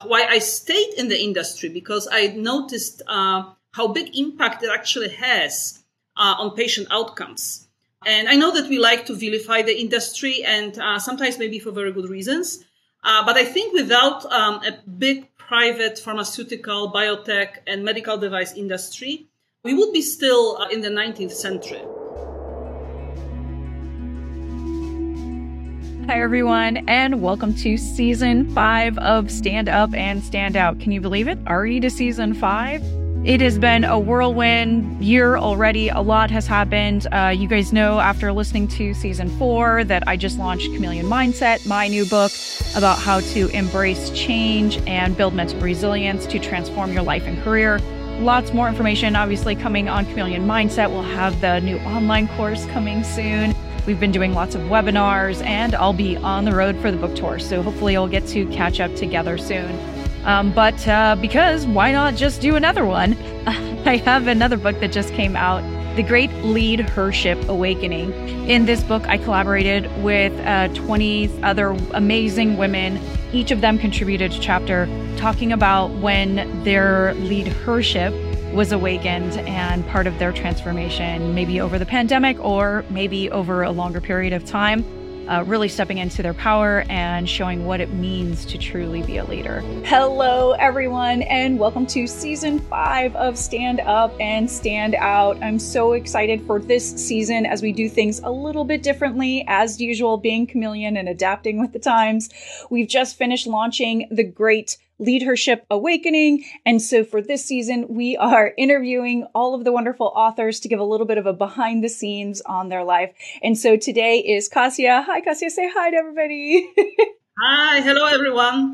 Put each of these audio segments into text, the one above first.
why I stayed in the industry, because I noticed how big impact it actually has on patient outcomes. And I know that we like to vilify the industry, and sometimes maybe for very good reasons. But I think without a big private pharmaceutical, biotech, and medical device industry, we would be still in the 19th century. Hi, everyone, and welcome to Season 5 of Stand Up and Stand Out. Can you believe it? Already to Season 5? It has been a whirlwind year already. A lot has happened. You guys know after listening to Season 4 that I just launched Chameleon Mindset, my new book about how to embrace change and build mental resilience to transform your life and career. Lots more information obviously coming on Chameleon Mindset. We'll have the new online course coming soon. We've been doing lots of webinars, and I'll be on the road for the book tour. So hopefully you'll get to catch up together soon. Because why not just do another one? I have another book that just came out, The Great Leadership Awakening. In this book, I collaborated with 20 other amazing women. Each of them contributed a chapter talking about when their leadership was awakened and part of their transformation, maybe over the pandemic or maybe over a longer period of time, really stepping into their power and showing what it means to truly be a leader. Hello, everyone, and welcome to Season 5 of Stand Up and Stand Out. I'm so excited for this season as we do things a little bit differently, as usual, being chameleon and adapting with the times. We've just finished launching The Great Leadership Awakening. And so for this season, we are interviewing all of the wonderful authors to give a little bit of a behind the scenes on their life. And so today is Kasia. Hi, Kasia. Say hi to everybody. Hi. Hello, everyone.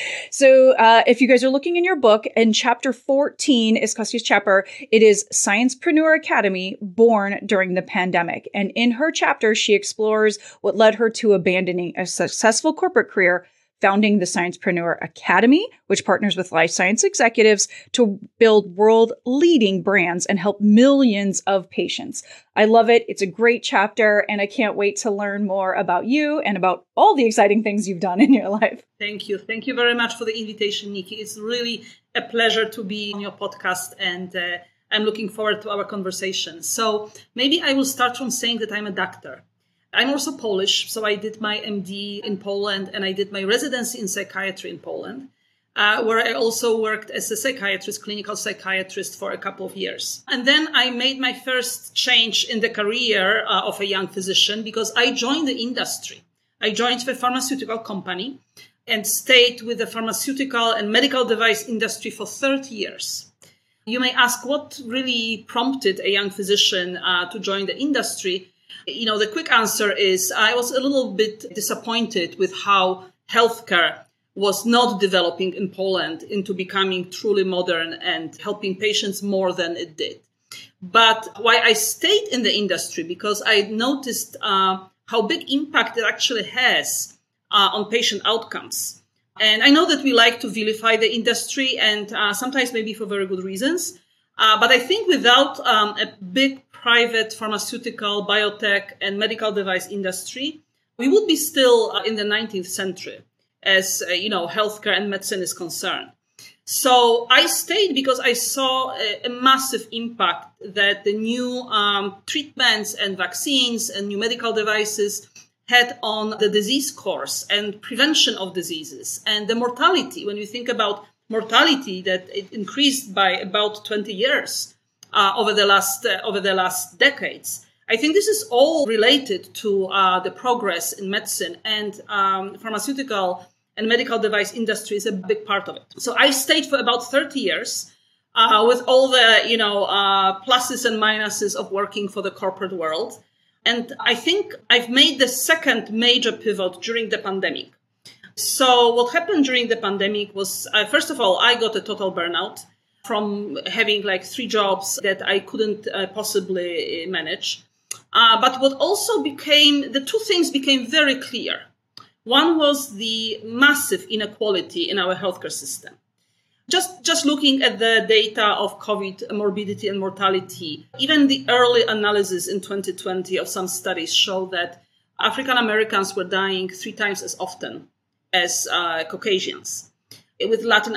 So if you guys are looking in your book, in chapter 14 is Kasia's chapter. It is Sciencepreneur Academy, born during the pandemic. And in her chapter, she explores what led her to abandoning a successful corporate career, founding the Sciencepreneur Academy, which partners with life science executives to build world-leading brands and help millions of patients. I love it. It's a great chapter, and I can't wait to learn more about you and about all the exciting things you've done in your life. Thank you. Thank you very much for the invitation, Nikki. It's really a pleasure to be on your podcast, and I'm looking forward to our conversation. So maybe I will start from saying that I'm a doctor. I'm also Polish, so I did my MD in Poland, and I did my residency in psychiatry in Poland, where I also worked as a psychiatrist, clinical psychiatrist for a couple of years. And then I made my first change in the career of a young physician because I joined the industry. I joined the pharmaceutical company and stayed with the pharmaceutical and medical device industry for 30 years. You may ask what really prompted a young physician to join the industry. You know, the quick answer is I was a little bit disappointed with how healthcare was not developing in Poland into becoming truly modern and helping patients more than it did. But why I stayed in the industry, because I noticed how big impact it actually has on patient outcomes. And I know that we like to vilify the industry, and sometimes maybe for very good reasons. But I think without a big private pharmaceutical, biotech, and medical device industry, we would be still in the 19th century as, healthcare and medicine is concerned. So I stayed because I saw a massive impact that the new treatments and vaccines and new medical devices had on the disease course and prevention of diseases and the mortality. When you think about mortality, that it increased by about 20 years over the last decades. I think this is all related to the progress in medicine, and pharmaceutical and medical device industry is a big part of it. So I stayed for about 30 years with all the pluses and minuses of working for the corporate world. And I think I've made the second major pivot during the pandemic. So what happened during the pandemic was, first of all, I got a total burnout from having like 3 jobs that I couldn't possibly manage. But what also the 2 things became very clear. One was the massive inequality in our healthcare system. Just looking at the data of COVID morbidity and mortality, even the early analysis in 2020 of some studies show that African Americans were dying 3 times as often as Caucasians. with Latino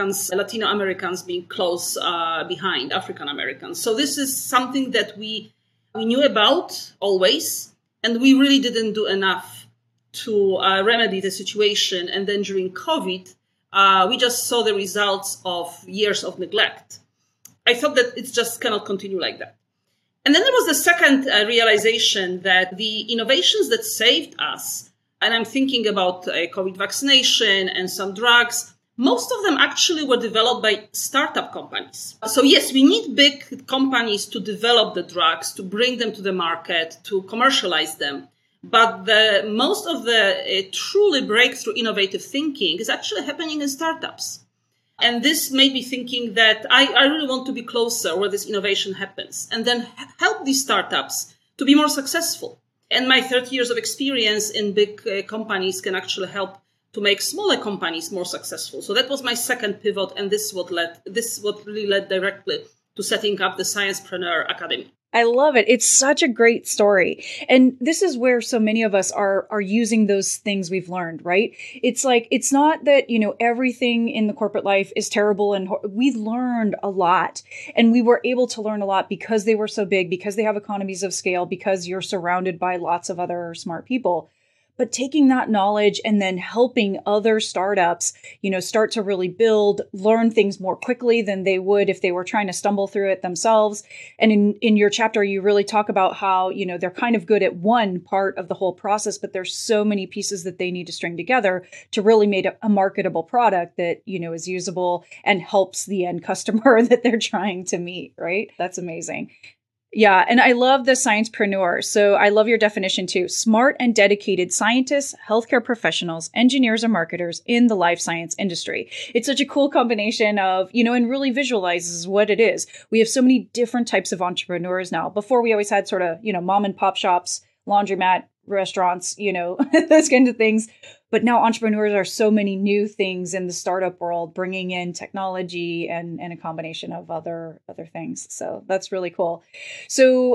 Americans being close behind African Americans. So this is something that we knew about always, and we really didn't do enough to remedy the situation. And then during COVID, we just saw the results of years of neglect. I thought that it just cannot continue like that. And then there was the second realization that the innovations that saved us, and I'm thinking about COVID vaccination and some drugs, most of them actually were developed by startup companies. So yes, we need big companies to develop the drugs, to bring them to the market, to commercialize them. But most of the truly breakthrough innovative thinking is actually happening in startups. And this made me thinking that I really want to be closer where this innovation happens and then help these startups to be more successful. And my 30 years of experience in big companies can actually help to make smaller companies more successful. So that was my second pivot. And this is what really led directly to setting up the Sciencepreneur Academy. I love it. It's such a great story. And this is where so many of us are using those things we've learned, right? It's like, it's not that, everything in the corporate life is terrible, and we've learned a lot, and we were able to learn a lot because they were so big, because they have economies of scale, because you're surrounded by lots of other smart people. But taking that knowledge and then helping other startups, start to really learn things more quickly than they would if they were trying to stumble through it themselves. And in your chapter, you really talk about how, they're kind of good at one part of the whole process, but there's so many pieces that they need to string together to really make a marketable product that, is usable and helps the end customer that they're trying to meet, right? That's amazing. Yeah. And I love the Sciencepreneur. So I love your definition too. Smart and dedicated scientists, healthcare professionals, engineers, and marketers in the life science industry. It's such a cool combination of, and really visualizes what it is. We have so many different types of entrepreneurs now. Before we always had sort of, mom and pop shops, laundromat, restaurants, those kinds of things. But now entrepreneurs are so many new things in the startup world, bringing in technology and a combination of other things. So that's really cool. So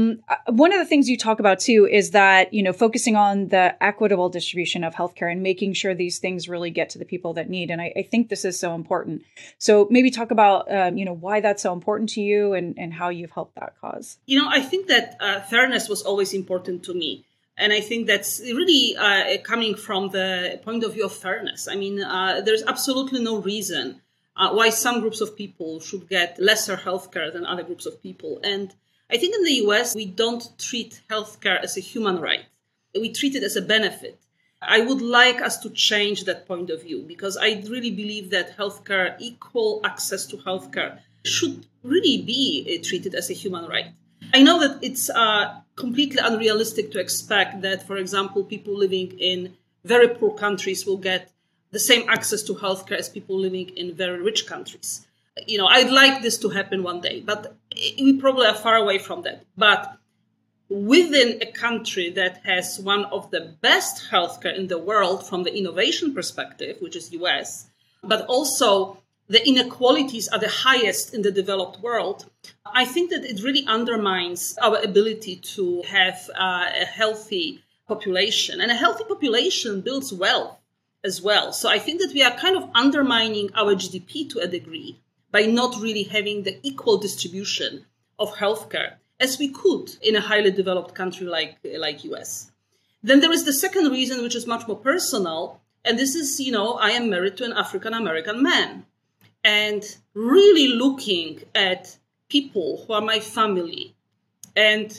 one of the things you talk about too is that, focusing on the equitable distribution of healthcare and making sure these things really get to the people that need. And I think this is so important. So maybe talk about, why that's so important to you and how you've helped that cause. I think that fairness was always important to me. And I think that's really coming from the point of view of fairness. I mean, there's absolutely no reason why some groups of people should get lesser healthcare than other groups of people. And I think in the US, we don't treat healthcare as a human right. We treat it as a benefit. I would like us to change that point of view, because I really believe that healthcare, equal access to healthcare, should really be treated as a human right. I know that it's completely unrealistic to expect that, for example, people living in very poor countries will get the same access to healthcare as people living in very rich countries. I'd like this to happen one day, but we probably are far away from that. But within a country that has one of the best healthcare in the world from the innovation perspective, which is US, but also the inequalities are the highest in the developed world, I think that it really undermines our ability to have a healthy population. And a healthy population builds wealth as well. So I think that we are kind of undermining our GDP to a degree by not really having the equal distribution of healthcare as we could in a highly developed country like US. Then there is the second reason, which is much more personal. And this is, I am married to an African-American man. And really looking at people who are my family and,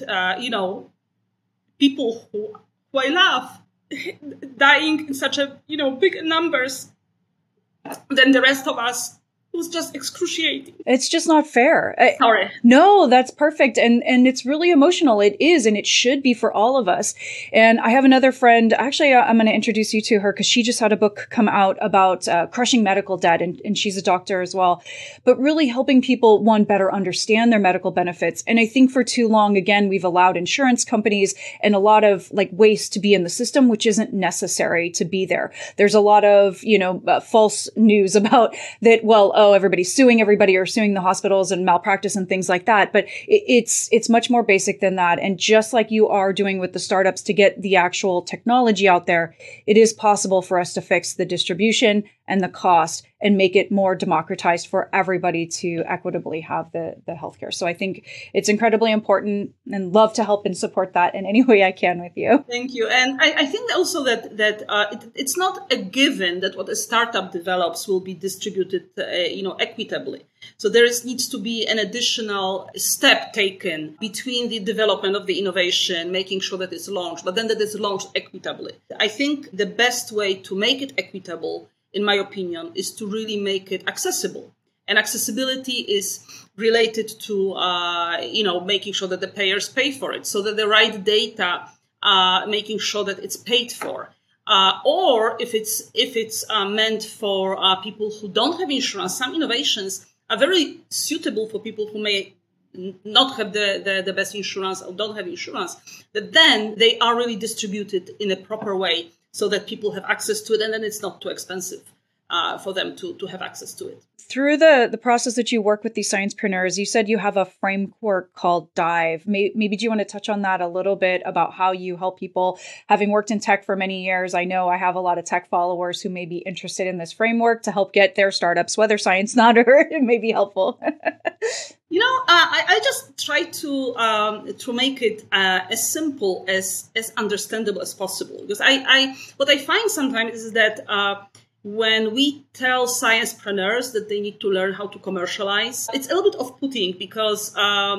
people who I love dying in such a, big numbers than the rest of us, it was just excruciating. It's just not fair. Sorry. No, that's perfect. And it's really emotional. It is, and it should be for all of us. And I have another friend, actually, I'm going to introduce you to her because she just had a book come out about crushing medical debt. And she's a doctor as well, but really helping people, one, better understand their medical benefits. And I think for too long, again, we've allowed insurance companies and a lot of waste to be in the system, which isn't necessary to be there. There's a lot of, false news about that. Well, everybody's suing everybody or suing the hospitals and malpractice and things like that. But it's much more basic than that. And just like you are doing with the startups to get the actual technology out there, it is possible for us to fix the distribution and the cost and make it more democratized for everybody to equitably have the healthcare. So I think it's incredibly important and love to help and support that in any way I can with you. Thank you. And I think also that it's not a given that what a startup develops will be distributed, equitably. So needs to be an additional step taken between the development of the innovation, making sure that it's launched, but then that it's launched equitably. I think the best way to make it equitable, in my opinion, is to really make it accessible. And accessibility is related to, making sure that the payers pay for it, so that the right data, making sure that it's paid for. Or if it's meant for people who don't have insurance, some innovations are very suitable for people who may not have the best insurance or don't have insurance, that then they are really distributed in a proper way so that people have access to it, and then it's not too expensive for them to have access to it. Through the process that you work with these sciencepreneurs, you said you have a framework called DIVE. Maybe do you want to touch on that a little bit about how you help people? Having worked in tech for many years, I know I have a lot of tech followers who may be interested in this framework to help get their startups, whether science, not, or it may be helpful. I just try to make it as simple as understandable as possible, because what I find sometimes is that when we tell sciencepreneurs that they need to learn how to commercialize, it's a little bit off-putting because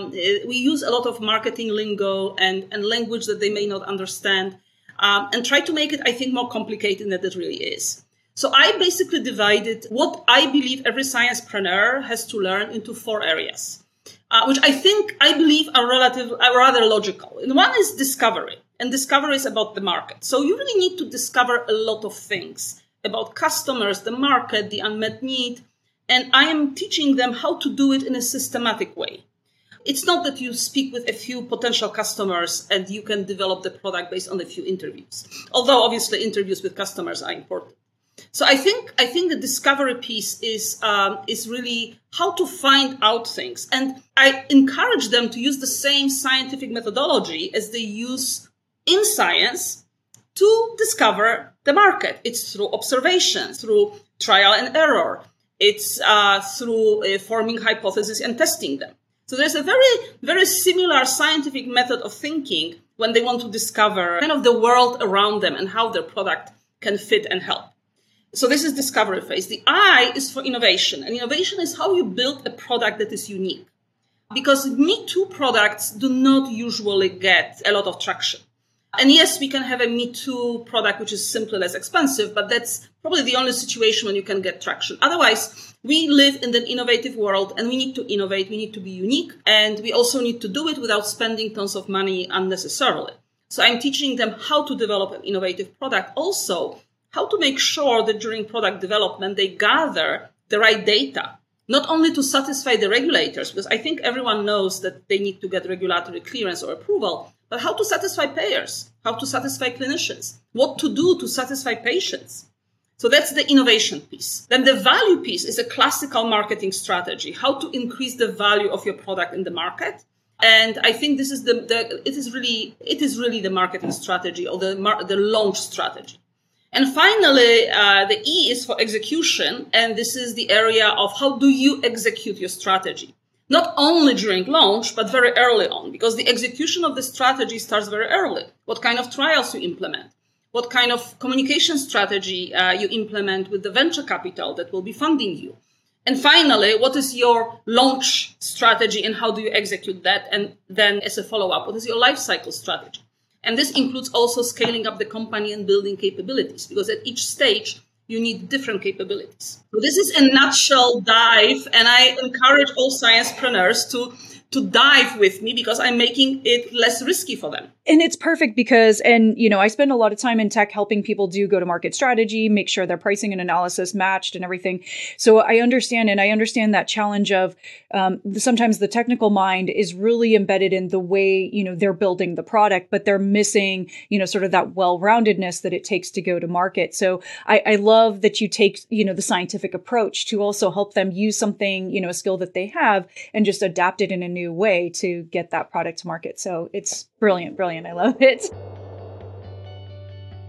we use a lot of marketing lingo and language that they may not understand, and try to make it, I think, more complicated than it really is. So I basically divided what I believe every sciencepreneur has to learn into 4 areas, which I believe are rather logical. And one is discovery, and discovery is about the market. So you really need to discover a lot of things about customers, the market, the unmet need. And I am teaching them how to do it in a systematic way. It's not that you speak with a few potential customers and you can develop the product based on a few interviews. Although obviously interviews with customers are important. So I think the discovery piece is really how to find out things. And I encourage them to use the same scientific methodology as they use in science to discover the market. It's through observation, through trial and error. It's through forming hypotheses and testing them. So there's a very, very similar scientific method of thinking when they want to discover kind of the world around them and how their product can fit and help. So this is discovery phase. The I is for innovation. And innovation is how you build a product that is unique. Because Me Too products do not usually get a lot of traction. And yes, we can have a Me Too product which is simply less expensive, but that's probably the only situation when you can get traction. Otherwise, we live in an innovative world and we need to innovate. We need to be unique. And we also need to do it without spending tons of money unnecessarily. So I'm teaching them how to develop an innovative product. Also, how to make sure that during product development, they gather the right data, not only to satisfy the regulators, because I think everyone knows that they need to get regulatory clearance or approval, but how to satisfy payers, how to satisfy clinicians, what to do to satisfy patients. So that's the innovation piece. Then the value piece is a classical marketing strategy, how to increase the value of your product in the market. And I think this is it is really the marketing strategy or the launch strategy. And finally, the E is for execution. And this is the area of how do you execute your strategy? Not only during launch, but very early on, because the execution of the strategy starts very early. What kind of trials you implement? What kind of communication strategy you implement with the venture capital that will be funding you? And finally, what is your launch strategy and how do you execute that? And then as a follow-up, what is your life cycle strategy? And this includes also scaling up the company and building capabilities, because at each stage, you need different capabilities. So this is a nutshell dive, and I encourage all sciencepreneurs to dive with me because I'm making it less risky for them. And it's perfect because, I spend a lot of time in tech helping people do go-to-market strategy, make sure their pricing and analysis matched and everything. So I understand that challenge of sometimes the technical mind is really embedded in the way, they're building the product, but they're missing, sort of that well-roundedness that it takes to go to market. So I love that you take, the scientific approach to also help them use something, a skill that they have and just adapt it in a new way to get that product to market. So it's brilliant. I love it.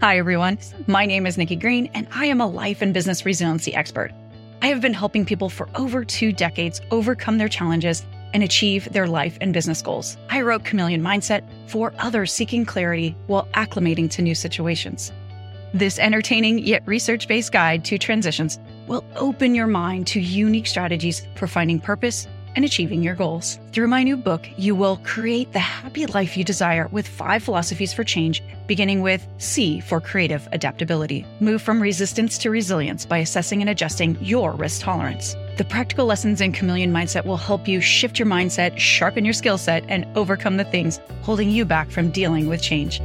Hi, everyone. My name is Nikki Green, and I am a life and business resiliency expert. I have been helping people for over 2 decades overcome their challenges and achieve their life and business goals. I wrote Chameleon Mindset for others seeking clarity while acclimating to new situations. This entertaining yet research-based guide to transitions will open your mind to unique strategies for finding purpose and achieving your goals. Through my new book, you will create the happy life you desire with 5 philosophies for change, beginning with C for creative adaptability. Move from resistance to resilience by assessing and adjusting your risk tolerance. The practical lessons in Chameleon Mindset will help you shift your mindset, sharpen your skill set, and overcome the things holding you back from dealing with change.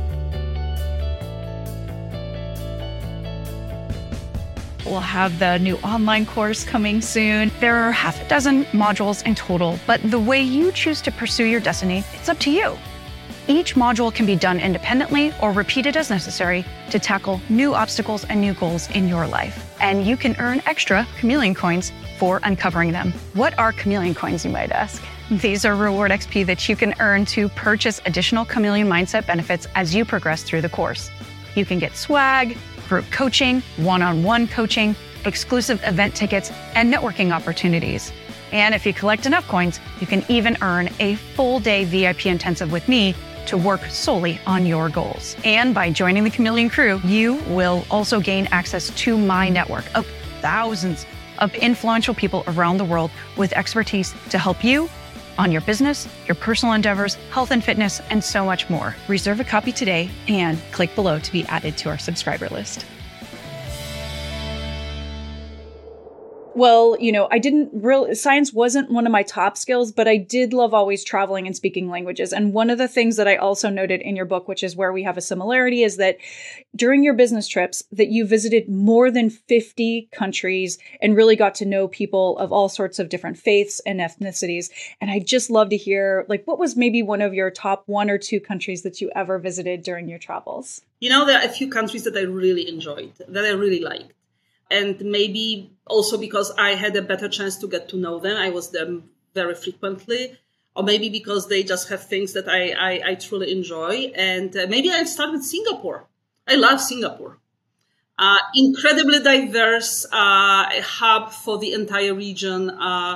We'll have the new online course coming soon. There are half a dozen modules in total, but the way you choose to pursue your destiny, it's up to you. Each module can be done independently or repeated as necessary to tackle new obstacles and new goals in your life. And you can earn extra Chameleon coins for uncovering them. What are Chameleon coins, you might ask? These are reward XP that you can earn to purchase additional Chameleon Mindset benefits as you progress through the course. You can get swag, group coaching, one-on-one coaching, exclusive event tickets, and networking opportunities. And if you collect enough coins, you can even earn a full-day VIP intensive with me to work solely on your goals. And by joining the Chameleon crew, you will also gain access to my network of thousands of influential people around the world with expertise to help you on your business, your personal endeavors, health and fitness, and so much more. Reserve a copy today and click below to be added to our subscriber list. Well, science wasn't one of my top skills, but I did love always traveling and speaking languages. And one of the things that I also noted in your book, which is where we have a similarity, is that during your business trips that you visited more than 50 countries and really got to know people of all sorts of different faiths and ethnicities. And I'd just love to hear, what was maybe one of your top 1 or 2 countries that you ever visited during your travels? There are a few countries that I really enjoyed, that I really liked. And maybe also because I had a better chance to get to know them. I was there very frequently. Or maybe because they just have things that I truly enjoy. And maybe I'll start with Singapore. I love Singapore. Incredibly diverse hub for the entire region.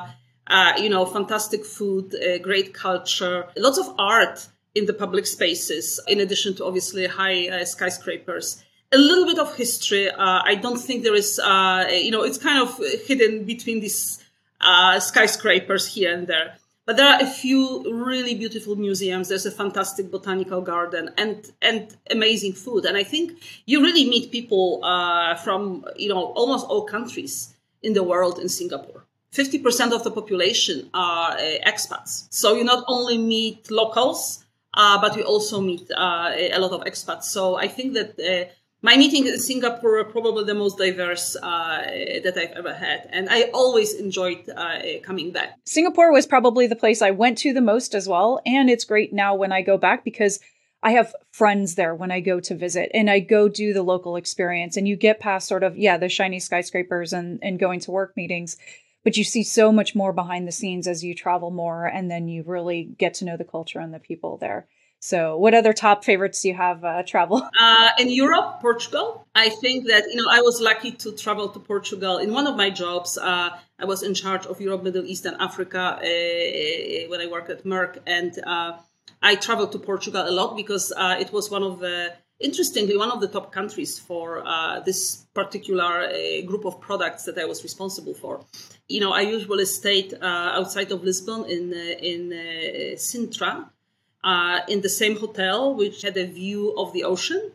Fantastic food, great culture, lots of art in the public spaces, in addition to obviously high skyscrapers. A little bit of history. I don't think there is, it's kind of hidden between these skyscrapers here and there. But there are a few really beautiful museums. There's a fantastic botanical garden and amazing food. And I think you really meet people from, almost all countries in the world in Singapore. 50% of the population are expats. So you not only meet locals, but you also meet a lot of expats. So I think that my meetings in Singapore are probably the most diverse that I've ever had. And I always enjoyed coming back. Singapore was probably the place I went to the most as well. And it's great now when I go back because I have friends there when I go to visit and I go do the local experience. And you get past sort of, the shiny skyscrapers and going to work meetings. But you see so much more behind the scenes as you travel more. And then you really get to know the culture and the people there. So what other top favorites do you have travel? In Europe, Portugal. I think that, I was lucky to travel to Portugal. In one of my jobs, I was in charge of Europe, Middle East and Africa when I worked at Merck. And I traveled to Portugal a lot because it was one of the top countries for this particular group of products that I was responsible for. I usually stayed outside of Lisbon in Sintra. In the same hotel, which had a view of the ocean.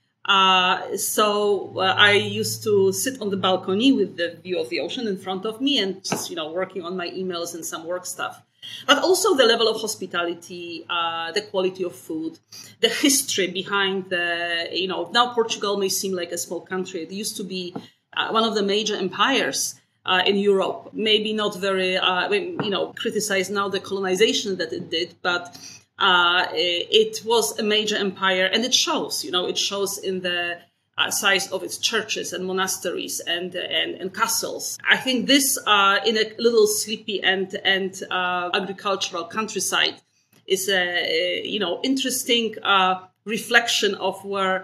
So I used to sit on the balcony with the view of the ocean in front of me and just, working on my emails and some work stuff. But also the level of hospitality, the quality of food, the history behind now Portugal may seem like a small country. It used to be one of the major empires in Europe. Maybe not very, criticize now the colonization that it did, but it was a major empire, and it shows. It shows in the size of its churches and monasteries and castles. I think this, in a little sleepy and agricultural countryside, is a interesting reflection of where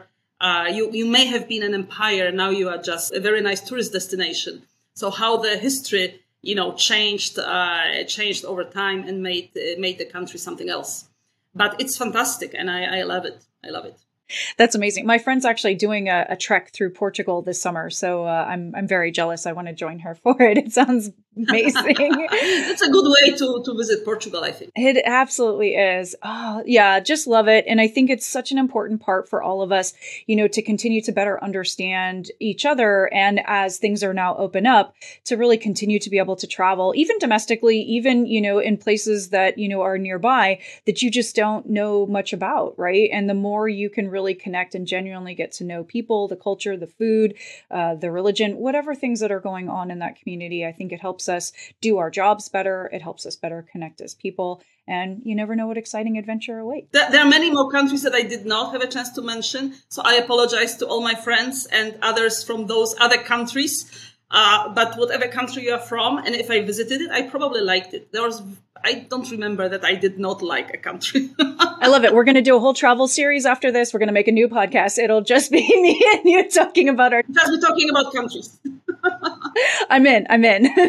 You may have been an empire, now you are just a very nice tourist destination. So how the history, changed over time and made the country something else. But it's fantastic, and I love it. I love it. That's amazing. My friend's actually doing a trek through Portugal this summer, so I'm very jealous. I want to join her for it. It sounds amazing. It's a good way to visit Portugal, I think. It absolutely is. Oh, yeah, just love it. And I think it's such an important part for all of us, to continue to better understand each other. And as things are now open up, to really continue to be able to travel, even domestically, even, in places that, are nearby that you just don't know much about, right? And the more you can really connect and genuinely get to know people, the culture, the food, the religion, whatever things that are going on in that community, I think it helps us do our jobs better. It helps us better connect as people. And you never know what exciting adventure awaits. There are many more countries that I did not have a chance to mention. So I apologize to all my friends and others from those other countries. But whatever country you are from, and if I visited it, I probably liked it. I don't remember that I did not like a country. I love it. We're going to do a whole travel series after this. We're going to make a new podcast. It'll just be me and you talking about Just be talking about countries. I'm in. I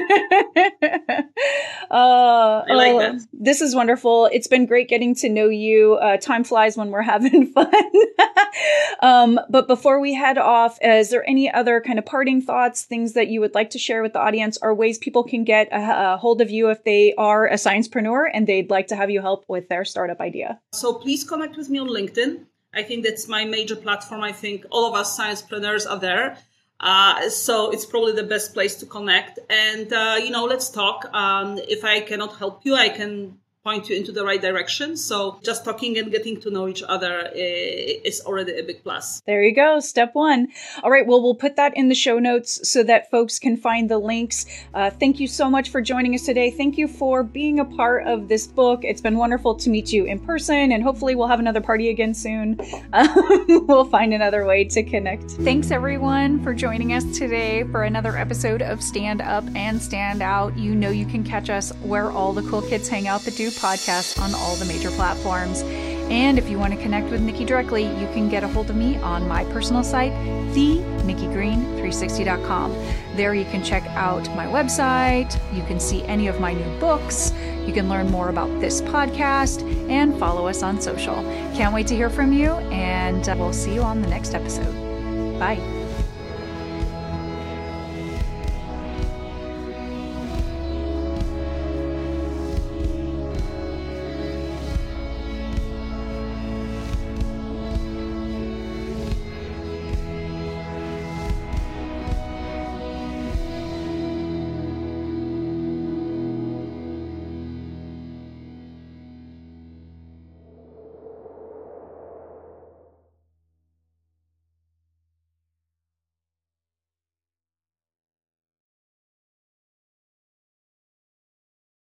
like that. This is wonderful. It's been great getting to know you. Time flies when we're having fun. But before we head off, is there any other kind of parting thoughts, things that you would like to share with the audience, or ways people can get a hold of you if they are a sciencepreneur and they'd like to have you help with their startup idea? So please connect with me on LinkedIn. I think that's my major platform. I think all of us sciencepreneurs are there. So it's probably the best place to connect. And, let's talk. If I cannot help you, I can point you into the right direction. So just talking and getting to know each other is already a big plus. There you go. Step one. All right. Well, we'll put that in the show notes so that folks can find the links. Thank you so much for joining us today. Thank you for being a part of this book. It's been wonderful to meet you in person, and hopefully we'll have another party again soon. We'll find another way to connect. Thanks everyone for joining us today for another episode of Stand Up and Stand Out. You know you can catch us where all the cool kids hang out that do podcasts on all the major platforms. And if you want to connect with Nikki directly, you can get a hold of me on my personal site, thenikkigreen360.com. There you can check out my website. You can see any of my new books. You can learn more about this podcast and follow us on social. Can't wait to hear from you, and we'll see you on the next episode. Bye.